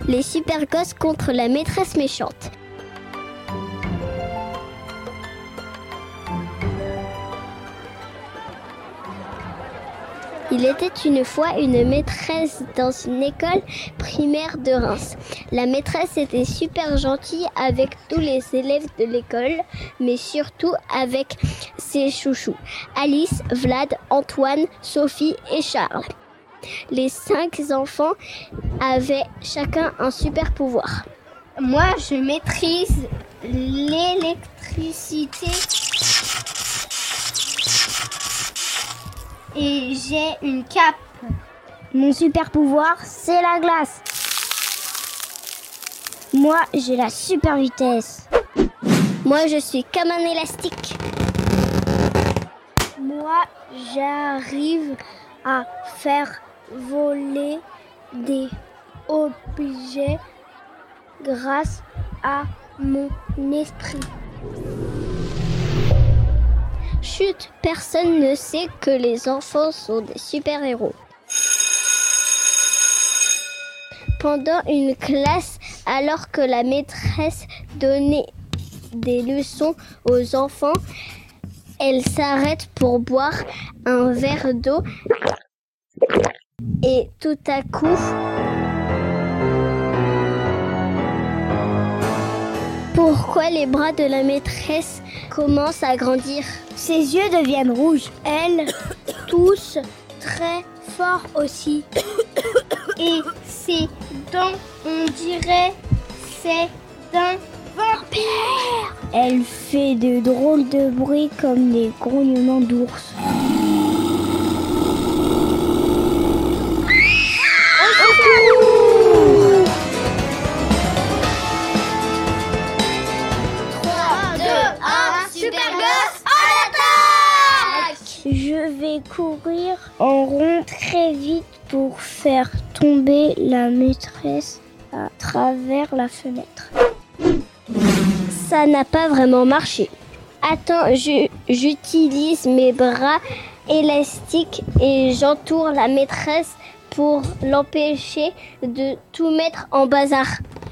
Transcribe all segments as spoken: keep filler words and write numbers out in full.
Les super gosses contre la maîtresse méchante. Il était une fois une maîtresse dans une école primaire de Reims. La maîtresse était super gentille avec tous les élèves de l'école, mais surtout avec ses chouchous, Alice, Vlad, Antoine, Sophie et Charles. Les cinq enfants avaient chacun un super pouvoir. Moi, je maîtrise l'électricité. Et j'ai une cape. Mon super pouvoir, c'est la glace. Moi, j'ai la super vitesse. Moi, je suis comme un élastique. Moi, j'arrive à faire voler des objets grâce à mon esprit. Chut, personne ne sait que les enfants sont des super-héros. Pendant une classe, alors que la maîtresse donnait des leçons aux enfants, elle s'arrête pour boire un verre d'eau et tout à coup, pourquoi les bras de la maîtresse commencent à grandir? Ses yeux deviennent rouges. Elle tousse très fort aussi. Et ses dents, on dirait ses dents vampires. Elle fait de drôles de bruits comme des grognements d'ours. Je vais courir en rond très vite pour faire tomber la maîtresse à travers la fenêtre. Ça n'a pas vraiment marché. Attends, je, j'utilise mes bras élastiques et j'entoure la maîtresse pour l'empêcher de tout mettre en bazar.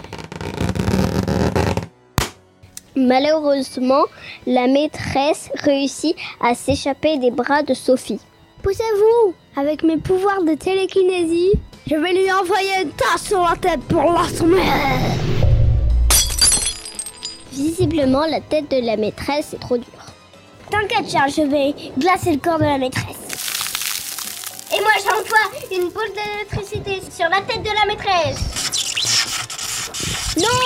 Malheureusement, la maîtresse réussit à s'échapper des bras de Sophie. Poussez-vous! Avec mes pouvoirs de télékinésie, je vais lui envoyer une tasse sur la tête pour l'assommer. Visiblement, la tête de la maîtresse est trop dure. T'inquiète Charles, je vais glacer le corps de la maîtresse. Et moi j'envoie une boule d'électricité sur la tête de la maîtresse. Non,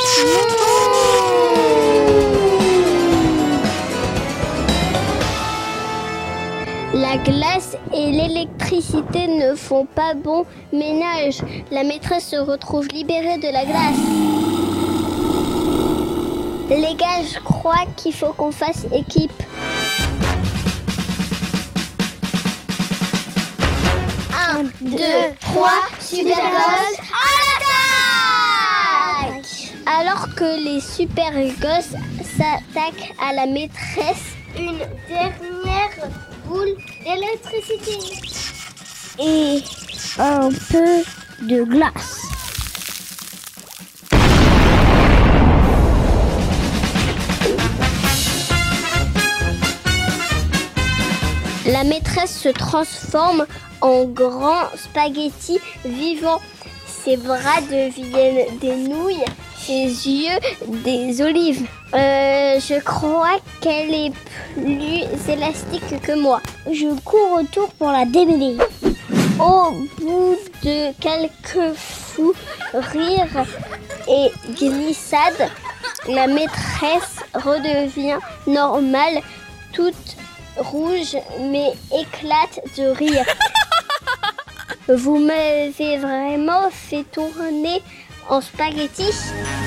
La glace et l'électricité ne font pas bon ménage. La maîtresse se retrouve libérée de la glace. Les gars, je crois qu'il faut qu'on fasse équipe. Un, deux, trois, super gosses, à l'attaque! Alors que les super gosses s'attaquent à la maîtresse, une dernière boule d'électricité et un peu de glace. La maîtresse se transforme en grand spaghetti vivant. Ses bras deviennent des nouilles, ses yeux des olives. Euh, je crois qu'elle est plus élastique que moi. Je cours autour pour la démêler. Au bout de quelques fous rires et glissades, la maîtresse redevient normale, toute rouge mais éclate de rire. Vous m'avez vraiment fait tourner en spaghetti.